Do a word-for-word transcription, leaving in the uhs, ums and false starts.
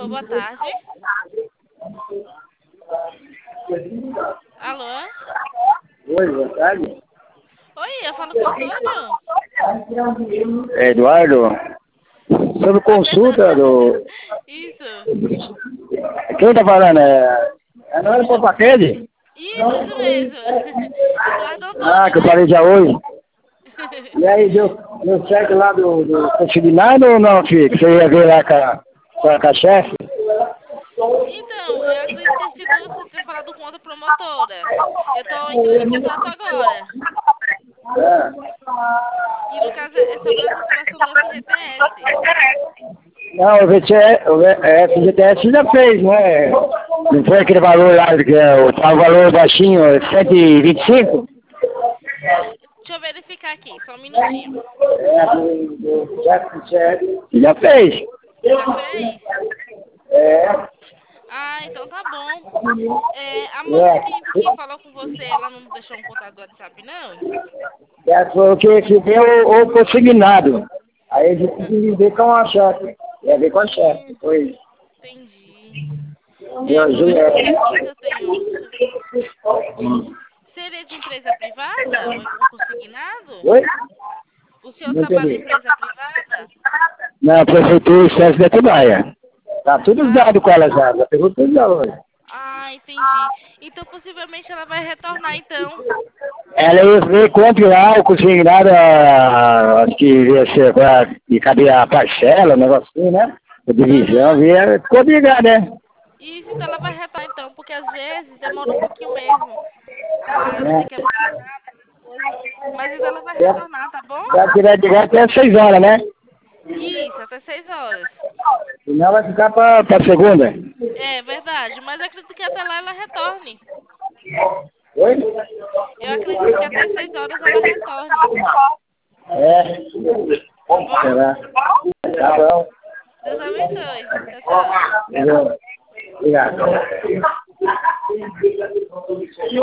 boa tarde. Alô? Oi, boa tarde. Oi, eu falo com o Antônio? É Eduardo. Sobre Ah, consulta perdão. do... Isso. Quem tá falando? É, é não é do Popacred? Isso, isso mesmo. Eduardo Ah, Antônio, que eu né? falei já hoje. E aí, deu, deu certo lá do, do consignado ou não, filho? Que você ia ver lá com a, com a, com a chefe? Então, eu acredito ter sido você ter falado com outra promotora. Eu tô entrando em contato agora. É. E no caso é sobre a cancelação do F G T S. Não, o V T S, o V- é, F G T S já fez, né? Não foi aquele valor lá, que é o tal valor baixinho, cento e vinte e cinco? Deixa eu verificar aqui, só um minutinho. É, do, do Jackson Cherry. Já fez. Já fez? É. Ah, então tá bom. É, a moça É. que, que falou com você, ela não deixou um contato do WhatsApp, não? É, foi o que, que deu o consignado. Aí a gente tem que ver com a chefe. Ia ver com a chefe. Hum, Foi. entendi. É, Meu eu vou verificar aqui Juliette. se eu tenho... Seria de empresa privada, o o consignado? Oi? O senhor Não trabalha em entendi. empresa privada? Na prefeitura e chefe de Atibaia. Tá tudo Ah, dado com ela já. Já pegou tudo da hoje. ah, entendi. Então possivelmente ela vai retornar, então. Ela ia ver quanto lá o consignado, ah, acho que ia ser pra, e cabia a parcela, um negócio assim, né? A divisão, Aham. via, ficou obrigado, né? Isso, então ela vai retornar, então, porque às vezes demora um pouquinho mesmo. Ah, ela tem né? que avisar, essas coisas. Mas então ela vai Se ela retornar, tá bom? se ela tiver de graça até seis horas, né? Isso, até seis horas. Senão vai ficar pra, pra segunda. É verdade, mas eu acredito que até lá ela retorne. Oi? Eu acredito que até seis horas ela retorne. É. Tá bom? Será? Tá bom. Deus abençoe. Tchau, tchau. Obrigado.